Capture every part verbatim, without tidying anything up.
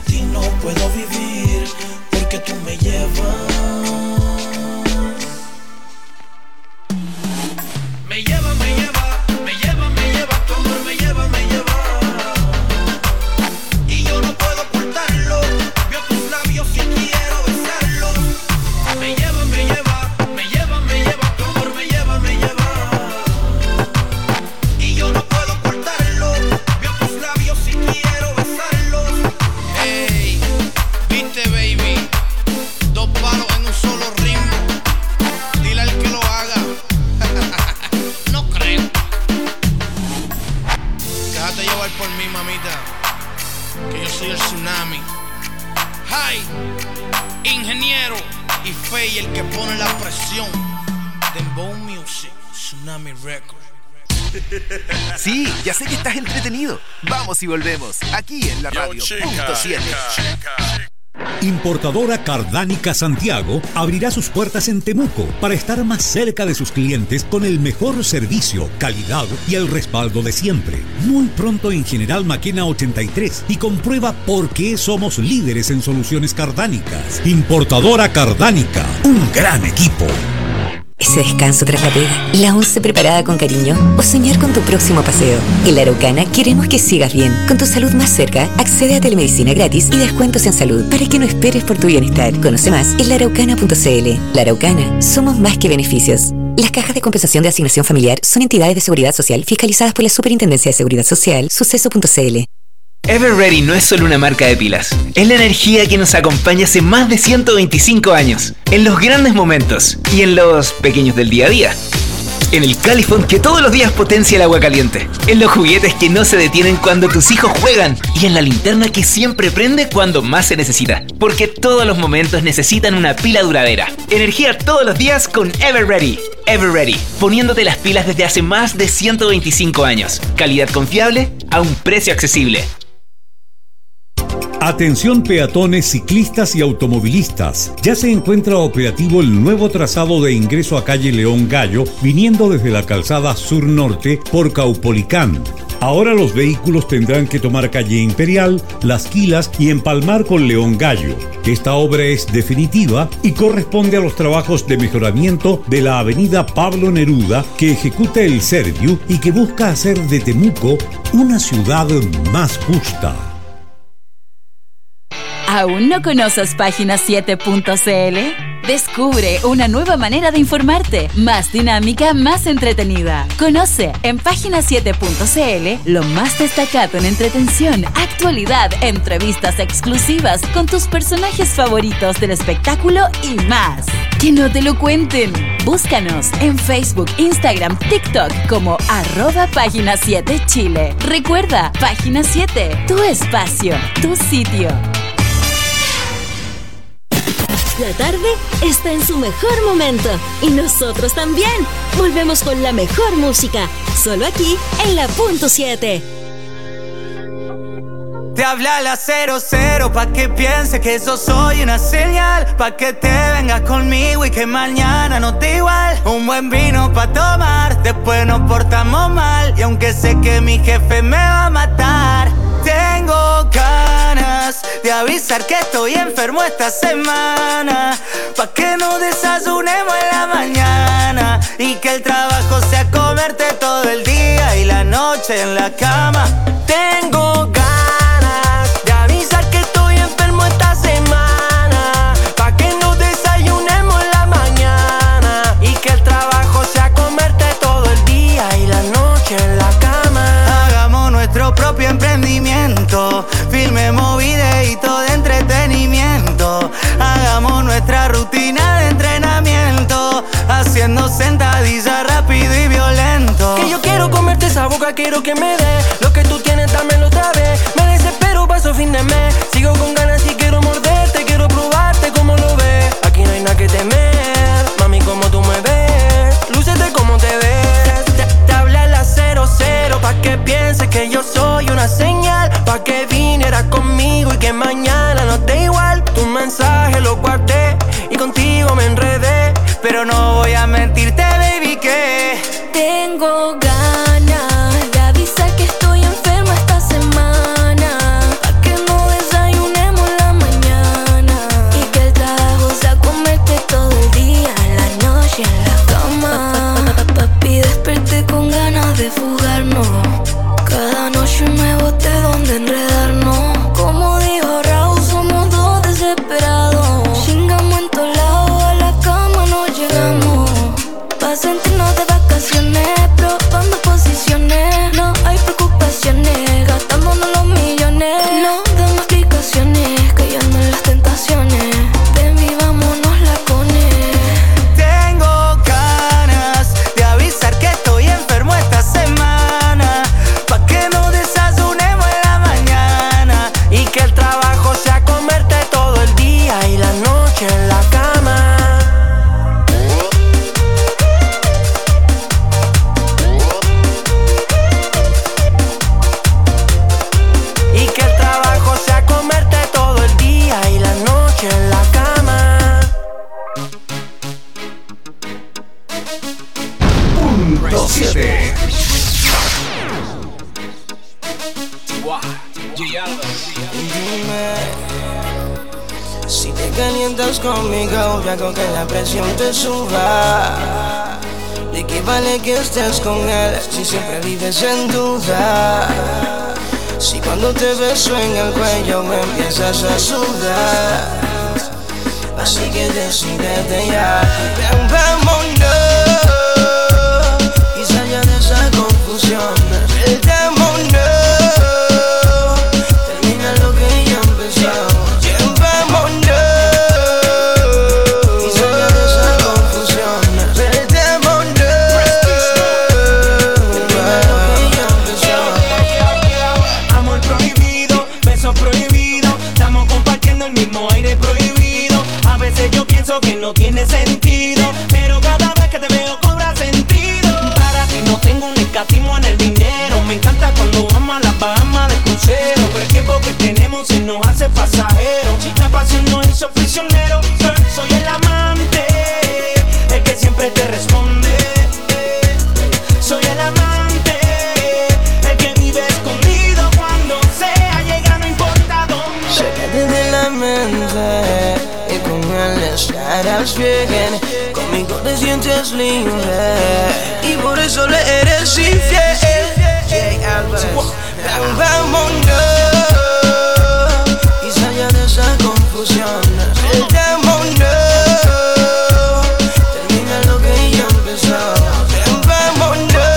ti no puedo vivir, porque tú me llevas. Me lleva, me lleva, me lleva, me lleva, tu amor me lleva, me lleva. Y yo no puedo ocultarlo, veo tus labios y quiero besarlos. Me lleva, me lleva, me lleva, me lleva, tu amor me lleva, me lleva. Y yo no puedo ocultarlo, veo tus labios y quiero besarlos. Hey, viste baby, dos palos en un solo ritmo. Dile al que lo haga. No creo. Déjate llevar por mí, mamita, que yo soy el tsunami. Hi, ingeniero y Fey, el que pone la presión. Dembow Music, Tsunami Records. Sí, ya sé que estás entretenido. Vamos y volvemos, aquí en la radio punto siete. Importadora Cardánica Santiago abrirá sus puertas en Temuco para estar más cerca de sus clientes con el mejor servicio, calidad y el respaldo de siempre. Muy pronto en General Maquena ochenta y tres y comprueba por qué somos líderes en soluciones cardánicas. Importadora Cardánica, un gran equipo. Ese descanso tras la pega, la once preparada con cariño o soñar con tu próximo paseo. En La Araucana queremos que sigas bien. Con tu salud más cerca, accede a telemedicina gratis y descuentos en salud para que no esperes por tu bienestar. Conoce más en la araucana punto c l. La Araucana, somos más que beneficios. Las cajas de compensación de asignación familiar son entidades de seguridad social fiscalizadas por la Superintendencia de Seguridad Social, suceso punto c l. Everready no es solo una marca de pilas, es la energía que nos acompaña hace más de ciento veinticinco años, en los grandes momentos y en los pequeños del día a día. En el Califón que todos los días potencia el agua caliente, en los juguetes que no se detienen cuando tus hijos juegan y en la linterna que siempre prende cuando más se necesita, porque todos los momentos necesitan una pila duradera. Energía todos los días con Everready. Everready, poniéndote las pilas desde hace más de ciento veinticinco años. Calidad confiable a un precio accesible. Atención peatones, ciclistas y automovilistas. Ya se encuentra operativo el nuevo trazado de ingreso a calle León Gallo, viniendo desde la calzada sur-norte por Caupolicán. Ahora los vehículos tendrán que tomar calle Imperial, Las Quilas y empalmar con León Gallo. Esta obra es definitiva y corresponde a los trabajos de mejoramiento de la avenida Pablo Neruda que ejecuta el Serviu y que busca hacer de Temuco una ciudad más justa. ¿Aún no conoces página siete punto c l? Descubre una nueva manera de informarte, más dinámica, más entretenida. Conoce en página siete punto c l lo más destacado en entretención, actualidad, entrevistas exclusivas con tus personajes favoritos del espectáculo y más. ¡Que no te lo cuenten! Búscanos en Facebook, Instagram, TikTok como arroba página siete Chile. Recuerda, página siete, tu espacio, tu sitio. La tarde está en su mejor momento y nosotros también. Volvemos con la mejor música, solo aquí en la punto siete. Te habla la cero cero pa' que piense que yo soy una señal, pa' que te vengas conmigo y que mañana no te igual. Un buen vino pa' tomar, después nos portamos mal. Y aunque sé que mi jefe me va a matar, tengo ganas de avisar que estoy enfermo esta semana, pa' que no desayunemos en la mañana y que el trabajo sea comerte todo el día y la noche en la cama. Tengo ganas de avisar que estoy enfermo esta semana, pa' que no desayunemos en la mañana y que el trabajo sea comerte todo el día y la noche en la cama. Hagamos nuestro propio emprendimiento, filmemos videitos de entretenimiento, hagamos nuestra rutina de entrenamiento, haciendo sentadillas rápido y violento. Que yo quiero comerte esa boca, quiero que me dé lo que tú tienes, dámelo otra vez. Me desespero, paso fin de mes, sigo con ganas y quiero morderte, quiero probarte como lo ves. Aquí no hay nada que temer, mami, como tú me ves, lúcete como te ves. Te, te habla la cero cero pa' que piense que yo soy una señal, pa' que vinieras conmigo y que mañana no te igual. Tu mensaje lo guardé y contigo me enredé, pero no voy a mentirte, baby, que tengo ganas de avisar que estoy enfermo esta semana, pa' que no desayunemos calientas conmigo, yo hago que la presión te suba. ¿De qué vale que estés con él si siempre vives en duda? Si cuando te beso en el cuello me empiezas a sudar. Así que decídete ya. Ven, vámonos y salga de esa confusión. Perdámonos, termina lo que ya empezó. Ven, vámonos y salga de esa confusión. Perdámonos, termina lo que ya empezó. Amor prohibido, beso prohibido, estamos compartiendo el mismo aire prohibido. A veces yo pienso que no tiene sentido, pero cada vez que te veo cobra sentido. Para ti no tengo un escatismo en el dinero. Me encanta cuando vamos a las Bahamas de crucero, pero el tiempo que tenemos se nos hace pasajero. La pasión nos hizo prisionero. Soy el amante, el que siempre te responde. Soy el amante, el que vive escondido cuando sea llega, no importa dónde. Sácate de la mente y con él estarás bien. Conmigo te sientes libre y por eso le eres infiel. Jay Álvarez, ven, vámonos y salga de esa confusión. Perdámonos, termina lo que ya empezó. Ven, vámonos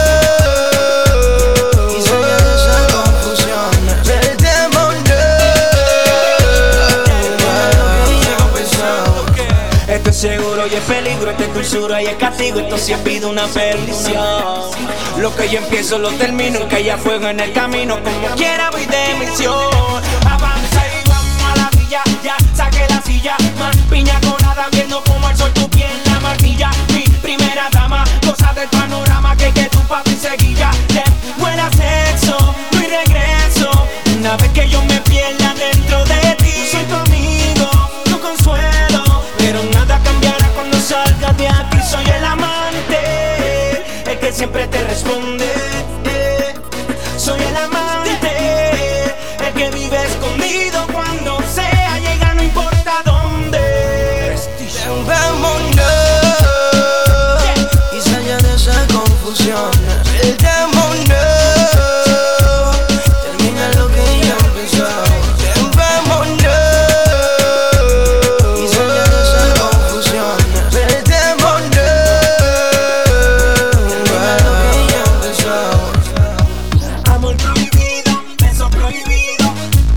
y salga de esa confusión. Perdámonos, termina lo que ya empezó. Esto es seguro y es peligro, esto es dulzura y es castigo, esto sí es vida, una perdición. Lo que yo empiezo lo termino, que haya fuego en el camino, como quiera voy de misión. Avanza y vamos a la villa, ya saqué la silla, más piña colada viendo como el sol tu piel la martilla. Mi primera dama, cosa del panorama que que tu papi seguía. De buena sexo, no hay regreso, una vez que yo me pierda dentro de ti. Soy tu amigo, tu consuelo, pero nada cambiará cuando salgas de aquí. Soy el amante, el que siempre te responde. Soy el amante, el que vive escondido cuando sea llega, no importa dónde. Ven, vámonos y salga de esa confusión. Perdámonos, termina lo que ya empezó. Ven, vámonos y salga de esa confusión. Perdámonos, termina lo que ya empezó. Amor prohibido, beso prohibido.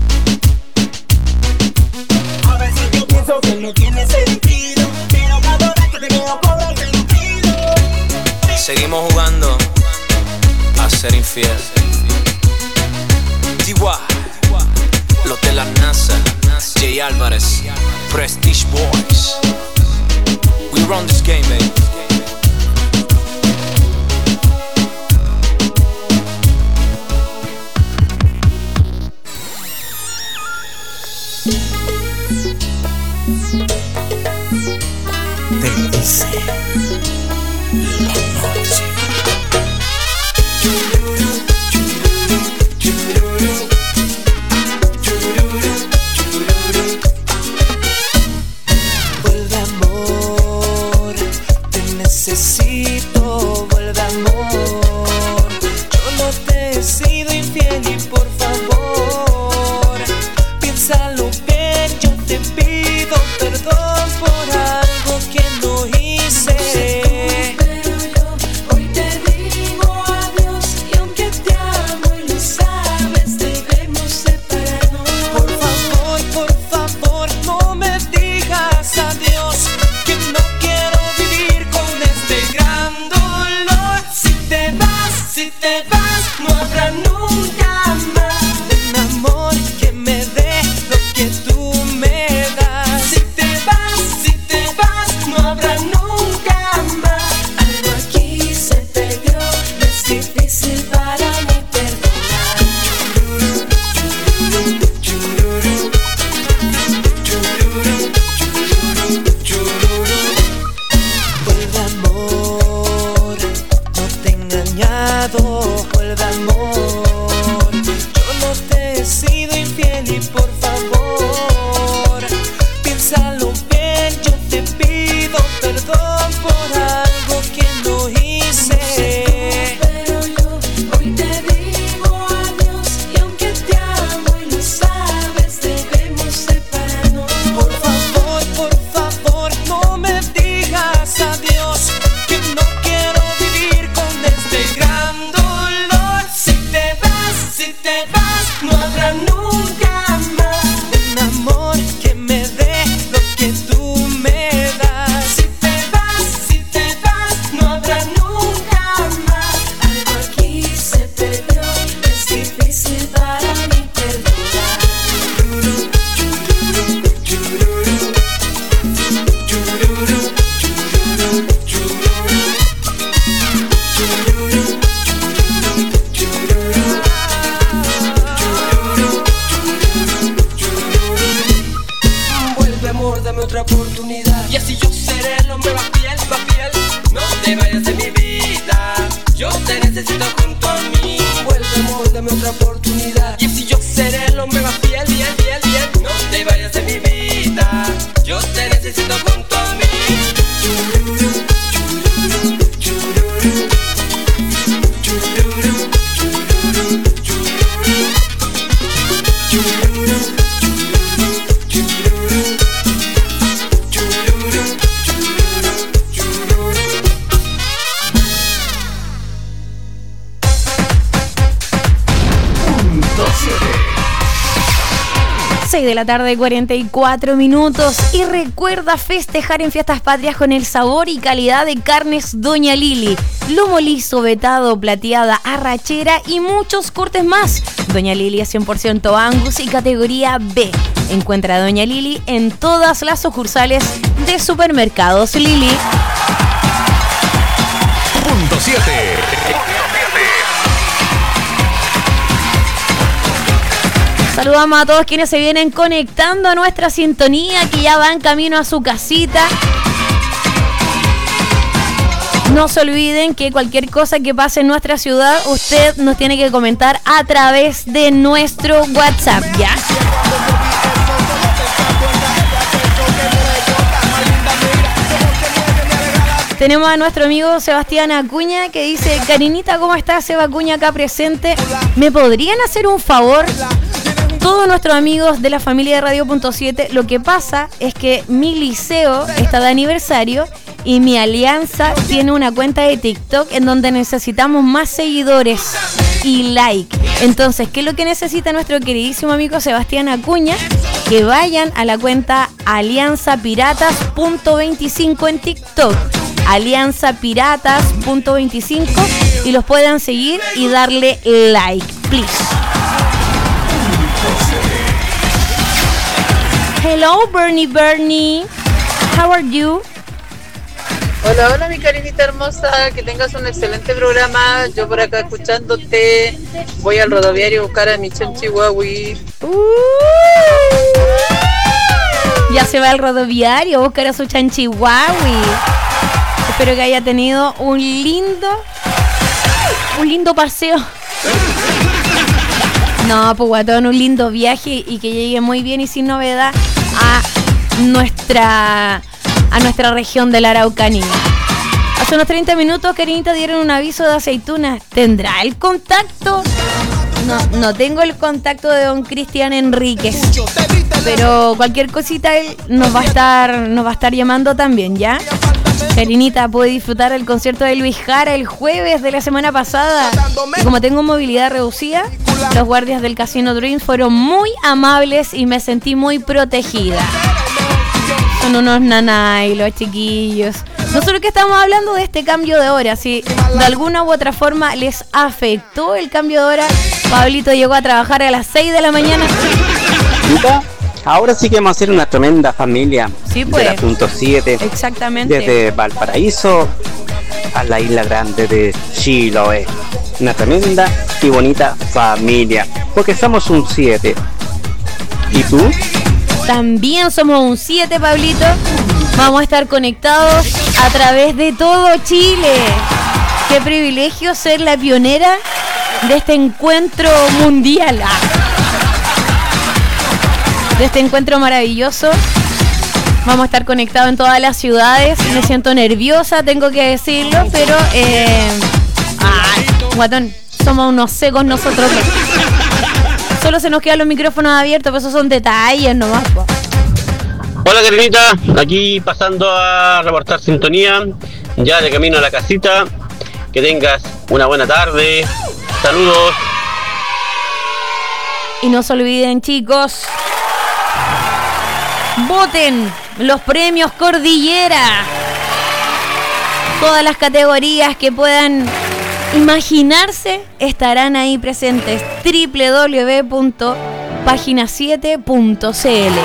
A veces yo pienso que no tiene sentido, pero cada vez que te veo cobra sentido. Seguimos jugando a ser infiel. D Y, los de la NASA, Jay Álvarez, Prestige Boys. We run this game, baby. Te dice la noche. Vuelve amor, te necesito, vuelve amor. Yo no te he sido infiel y por favor, piénsalo bien, yo te pido perdón por algo que no hice. amor, dame otra oportunidad. Y así yo seré el hombre más fiel, más fiel. No te vayas de mi vida, yo te necesito junto a mí. Vuelve amor, dame otra oportunidad. Y así yo seré el hombre más fiel, fiel, fiel, fiel. No te vayas de mi vida, yo te necesito junto a mí. seis de la tarde, cuarenta y cuatro minutos. Y recuerda festejar en Fiestas Patrias con el sabor y calidad de carnes Doña Lili. Lomo liso, vetado, plateada, arrachera y muchos cortes más. Doña Lili es cien por ciento Angus y categoría B. Encuentra a Doña Lili en todas las sucursales de Supermercados Lili. Punto siete. Saludamos a todos quienes se vienen conectando a nuestra sintonía, que ya van camino a su casita. No se olviden que cualquier cosa que pase en nuestra ciudad, usted nos tiene que comentar a través de nuestro WhatsApp, ¿ya? Tenemos a nuestro amigo Sebastián Acuña que dice: Karinita, ¿cómo estás? Seba Acuña acá presente. ¿Me podrían hacer un favor? Todos nuestros amigos de la familia de Radio Punto siete, lo que pasa es que mi liceo está de aniversario y mi alianza tiene una cuenta de TikTok en donde necesitamos más seguidores y like. Entonces, ¿qué es lo que necesita nuestro queridísimo amigo Sebastián Acuña? Que vayan a la cuenta alianza piratas punto veinticinco en TikTok. alianza piratas punto veinticinco y los puedan seguir y darle like, please. Hello, Bernie Bernie. How are you? Hola, hola, mi Karinita hermosa. Que tengas un excelente programa. Yo por acá escuchándote. Voy al rodoviario a buscar a mi chanchihuahui. Uh, ya se va al rodoviario a buscar a su chanchihuahui. Espero que haya tenido un lindo, un lindo paseo. No, pues guatón, un lindo viaje y que llegue muy bien y sin novedad a nuestra a nuestra región de la Araucanía. Hace unos treinta minutos, Karinita, dieron un aviso de aceitunas. ¿Tendrá el contacto? No, no tengo el contacto de don Cristian Enríquez, pero cualquier cosita él nos va a estar nos va a estar llamando también, ¿ya? Karinita puede disfrutar del concierto de Luis Jara el jueves de la semana pasada. Y como tengo movilidad reducida, los guardias del Casino Dreams fueron muy amables y me sentí muy protegida. Son unos nanay los chiquillos. Nosotros que estamos hablando de este cambio de hora, si de alguna u otra forma les afectó el cambio de hora, Pablito llegó a trabajar a las seis de la mañana. Ahora sí que vamos a hacer una tremenda familia. Sí, pues. De la punto siete. Exactamente. Desde Valparaíso a la isla grande de Chiloé. Una tremenda y bonita familia. Porque somos un siete. ¿Y tú? También somos un siete, Pablito. Vamos a estar conectados a través de todo Chile. Qué privilegio ser la pionera de este encuentro mundial. Ah. De este encuentro maravilloso. Vamos a estar conectados en todas las ciudades. Me siento nerviosa, tengo que decirlo, pero eh, ay, guatón, somos unos secos nosotros. Solo se nos quedan los micrófonos abiertos, pero esos son detalles nomás. Hola, Karinita, aquí pasando a reportar sintonía, ya de camino a la casita. Que tengas una buena tarde. Saludos. Y no se olviden, chicos, voten los premios Cordillera. Todas las categorías que puedan imaginarse estarán ahí presentes. doble u doble u doble u punto página siete punto c l.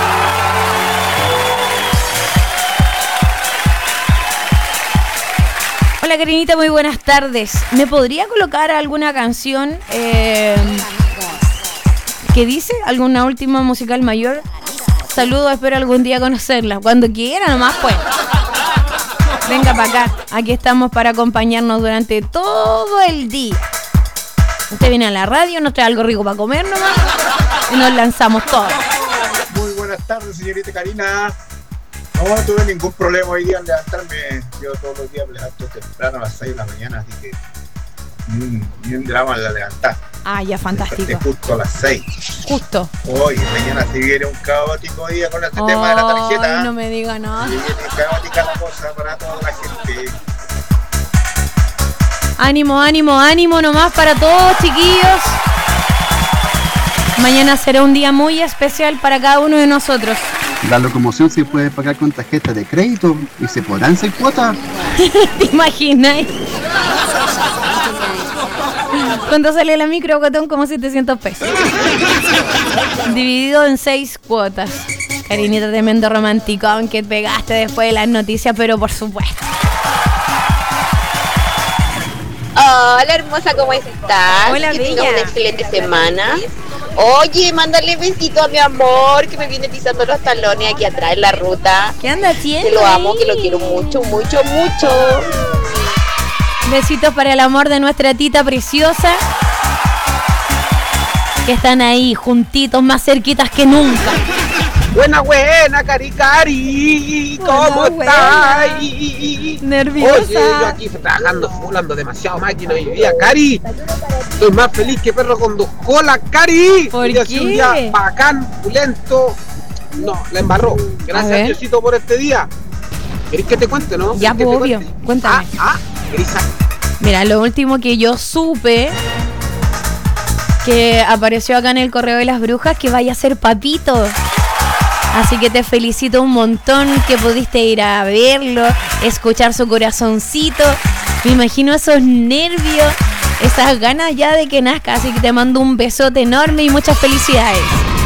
Hola, Karinita, muy buenas tardes. ¿Me podría colocar alguna canción eh, que dice alguna última musical mayor? Saludos, espero algún día conocerla. Cuando quiera nomás pues. Venga para acá. Aquí estamos para acompañarnos durante todo el día. Usted viene a la radio, nos trae algo rico para comer nomás y nos lanzamos todos. Muy buenas tardes, señorita Karina. No tuve ningún problema hoy día en levantarme. Yo todos los días me levanto temprano a las seis de la mañana, así que mmm, ni un drama la levantar. Ah, ya, fantástico. Justo a las seis. Justo. Hoy, mañana se viene un caótico día con este oh, tema de la tarjeta. No me diga nada. Se viene caótica la cosa para toda la gente. Ánimo, ánimo, ánimo nomás para todos, chiquillos. Mañana será un día muy especial para cada uno de nosotros. La locomoción se puede pagar con tarjeta de crédito y se podrán hacer cuotas. ¿Te imaginas? ¿Cuánto sale la micro, Cotón? Como setecientos pesos. Dividido en seis cuotas. Karinita, tremendo romántico, aunque pegaste después de las noticias, pero por supuesto. Hola hermosa, ¿cómo estás? Hola, que bella. tengas una excelente semana. Oye, mándale besito a mi amor que me viene pisando los talones aquí atrás en la ruta. ¿Qué anda haciendo? Que lo amo, que lo quiero mucho, mucho, mucho. Besitos para el amor de nuestra tita preciosa. Que están ahí, juntitos, más cerquitas que nunca. Buena, buena, Cari, Cari, ¿cómo estás? Nerviosa. Oye, yo aquí trabajando full, ando demasiado máquina hoy día, Cari. Estoy más feliz que perro con dos colas, Cari. ¿Por hoy qué? Ha sido un día bacán, pulento. No, la embarró. Gracias a, a Diosito por este día. ¿Querés que te cuente, no? Ya, pues, obvio. Cuente? Cuéntame. Ah, ah, Grisa. Mira, lo último que yo supe que apareció acá en el Correo de las Brujas, que vaya a ser papito. Así que te felicito un montón que pudiste ir a verlo, escuchar su corazoncito. Me imagino esos nervios, esas ganas ya de que nazca. Así que te mando un besote enorme y muchas felicidades.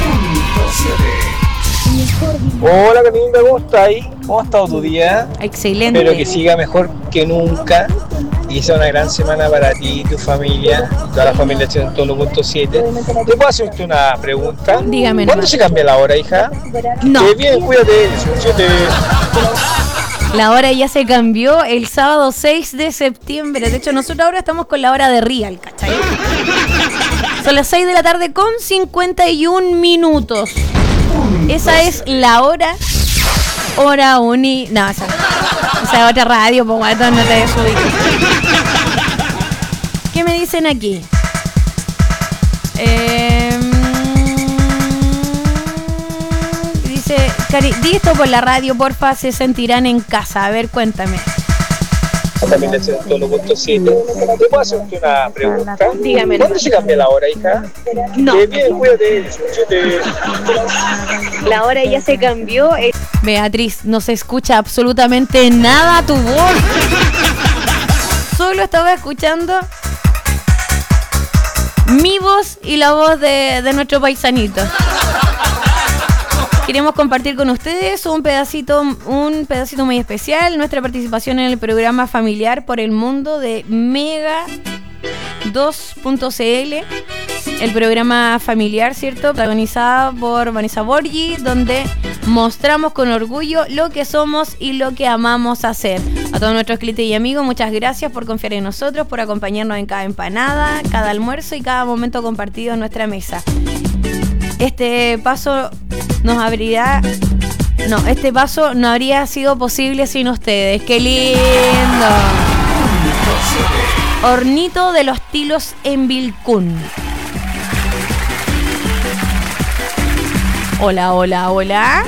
Hola, qué linda, ¿cómo estás ahí? ¿Cómo ha estado tu día? Excelente. Espero que siga mejor que nunca y sea una gran semana para ti, tu familia, toda la familia de ciento uno punto siete. ¿Te puedo hacerte una pregunta? Dígame. ¿Cuándo se cambia la hora, hija? No. Que bien, cuídate. La hora ya se cambió el sábado seis de septiembre. De hecho, nosotros ahora estamos con la hora de Real, ¿cachai? Son las seis de la tarde con cincuenta y un minutos. Esa es la hora. Hora uni. No, esa, esa es otra radio, pues guato, no te desubiques. ¿Qué me dicen aquí? Eh, dice, Cari, di esto por la radio, porfa, se sentirán en casa. A ver, cuéntame. También de ciento uno punto siete. ¿Te puedo hacerte una pregunta? Dígame. ¿Cuándo se cambia la hora, hija? No. Que bien, cuídate. La hora ya se cambió. Beatriz, no se escucha absolutamente nada tu voz. Solo estaba escuchando mi voz y la voz de, de nuestro paisanito. Queremos compartir con ustedes un pedacito, un pedacito muy especial, nuestra participación en el programa Familiar por el Mundo de Mega dos punto c l, el programa familiar, ¿cierto? Protagonizado por Vanessa Borgi, donde mostramos con orgullo lo que somos y lo que amamos hacer. A todos nuestros clientes y amigos, muchas gracias por confiar en nosotros, por acompañarnos en cada empanada, cada almuerzo y cada momento compartido en nuestra mesa. Este paso nos abrirá... No, este paso no habría sido posible sin ustedes. ¡Qué lindo! Hornito de los Tilos en Vilcún. Hola, hola, hola.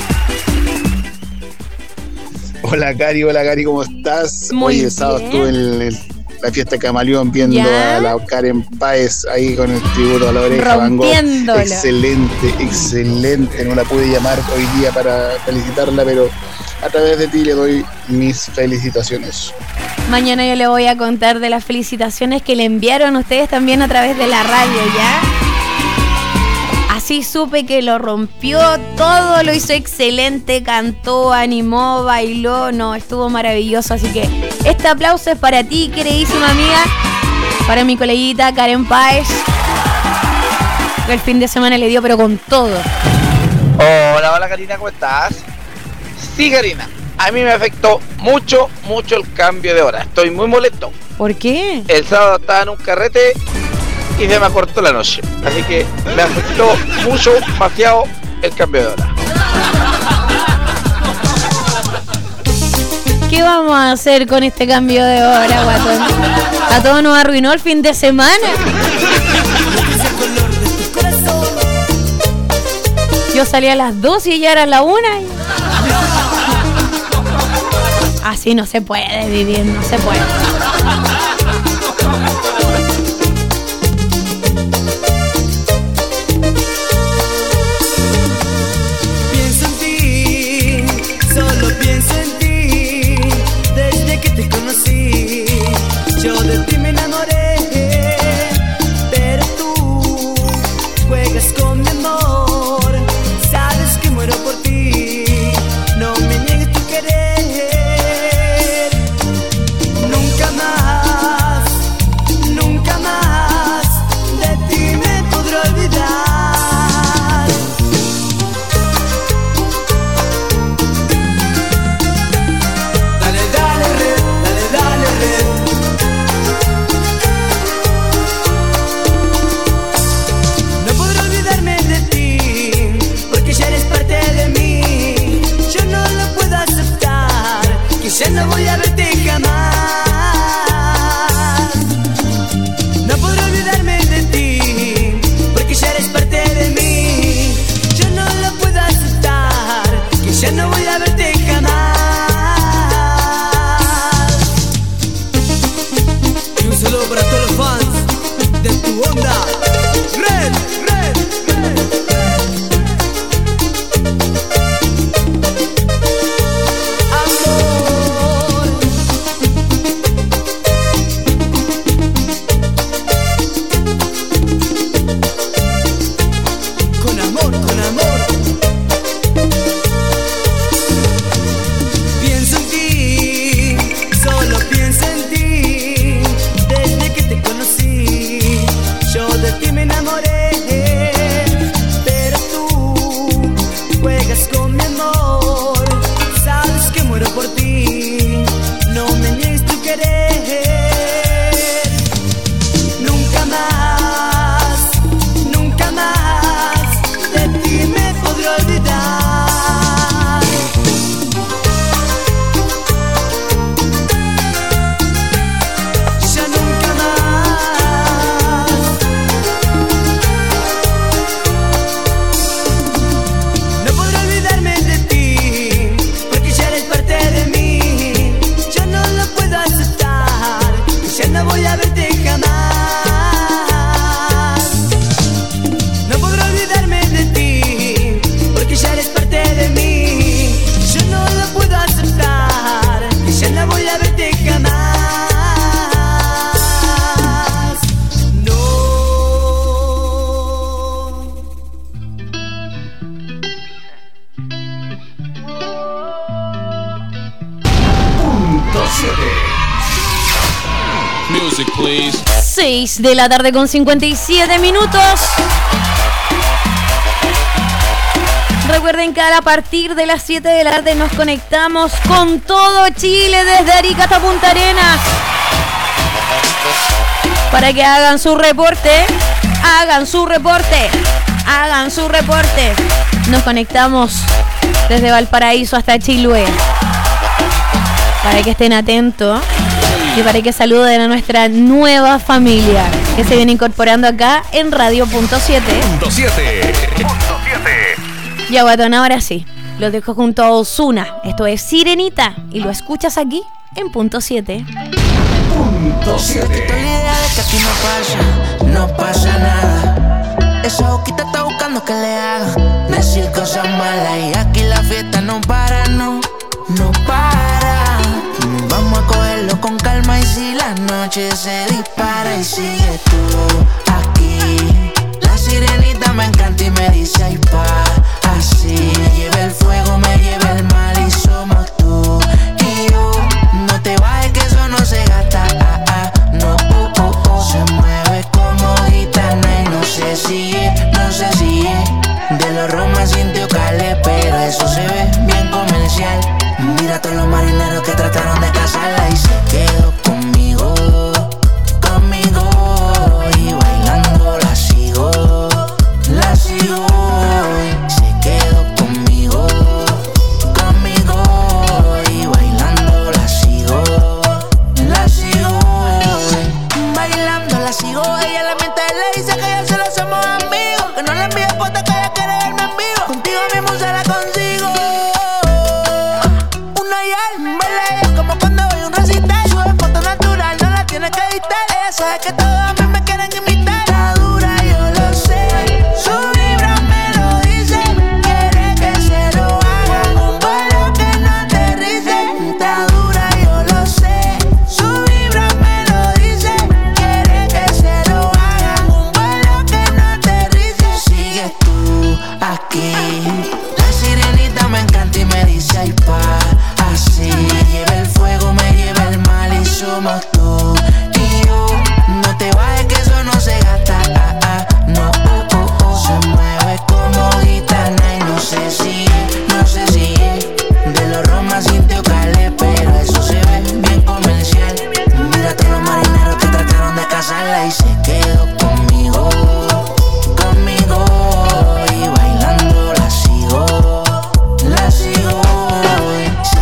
Hola, Cari, hola, Cari, ¿cómo estás? Muy Hoy el sábado bien. estuve en, en la fiesta de Camaleón viendo ¿Ya? a la Karen Páez ahí con el tributo a la oreja Van Gogh. Rompiéndolo. Excelente, excelente. No la pude llamar hoy día para felicitarla, pero a través de ti le doy mis felicitaciones. Mañana yo le voy a contar de las felicitaciones que le enviaron ustedes también a través de la radio, ¿ya? Así supe que lo rompió todo, lo hizo excelente, cantó, animó, bailó, no, estuvo maravilloso. Así que este aplauso es para ti, queridísima amiga, para mi coleguita Karen Páez, que el fin de semana le dio pero con todo. Hola, hola Karina, ¿cómo estás? Sí, Karina, a mí me afectó mucho, mucho el cambio de hora. Estoy muy molesto. ¿Por qué? El sábado estaba en un carrete y se me acortó la noche. Así que me afectó mucho, demasiado el cambio de hora. ¿Qué vamos a hacer con este cambio de hora, guatón? A todos nos arruinó el fin de semana. Yo salí a las dos y ella era a la una. Y... así no se puede vivir, no se puede. Pienso en ti, solo pienso en ti. Desde que te conocí, yo de ti me enamoré. Pero tú juegas con mi amor. Sabes que muero por ti. No me niegues tu querer. Nunca más, nunca más de ti me podré olvidar. Dale, dale, red, dale, dale, red. No podré olvidarme de ti, porque ya eres parte de mí. Yo no lo puedo aceptar, que ya no voy a verte jamás. No podré olvidarme de ti, porque ya eres parte de mí. Yo no lo puedo aceptar, que ya no voy a verte jamás. Y un saludo para todos los fans de tu onda. Red, red, red, amor. Con amor, con amor. Pienso en ti, solo pienso en ti. Desde que te conocí, yo de ti me enamoré. Pero tú juegas con mi amor. Sabes que muero por ti. No me niegues tu querer. Nunca más, nunca más de ti me podré olvidar. Ya nunca más. No podré olvidarme de ti, porque ya eres parte de mí. Yo no lo puedo aceptar, que ya no voy a verte jamás. No podré olvidarme de ti, porque ya eres parte de mí. Yo no lo puedo aceptar, que ya no voy a verte jamás. No. Punto siete. Music, please. seis de la tarde con cincuenta y siete minutos. Recuerden que a partir de las siete de la tarde nos conectamos con todo Chile, desde Arica hasta Punta Arenas, para que hagan su reporte, hagan su reporte, hagan su reporte. Nos conectamos desde Valparaíso hasta Chiloé, para que estén atentos y para que saluden a nuestra nueva familia que se viene incorporando acá en Radio Punto siete. Punto siete. Punto siete. Ya, guatón, ahora sí, los dejo junto a Ozuna. Esto es Sirenita y lo escuchas aquí en Punto siete. Punto siete. La idea de que aquí no pasa, no pasa nada. Esa boquita está buscando que le haga decir cosas malas. Y aquí la fiesta no para, no, no para. Vamos a cogerlo con calma y si la noche se dispara y sigues tú aquí. La sirenita me encanta y me dice ay pa, así. Me lleva el fuego, me lleva el mal y somos tú y yo. No te bajes que eso no se gasta, ah, ah, no, oh, oh, oh. Se mueve como gitana y no sé si es, no sé si es de los Roma sintió calor. Sabes que todo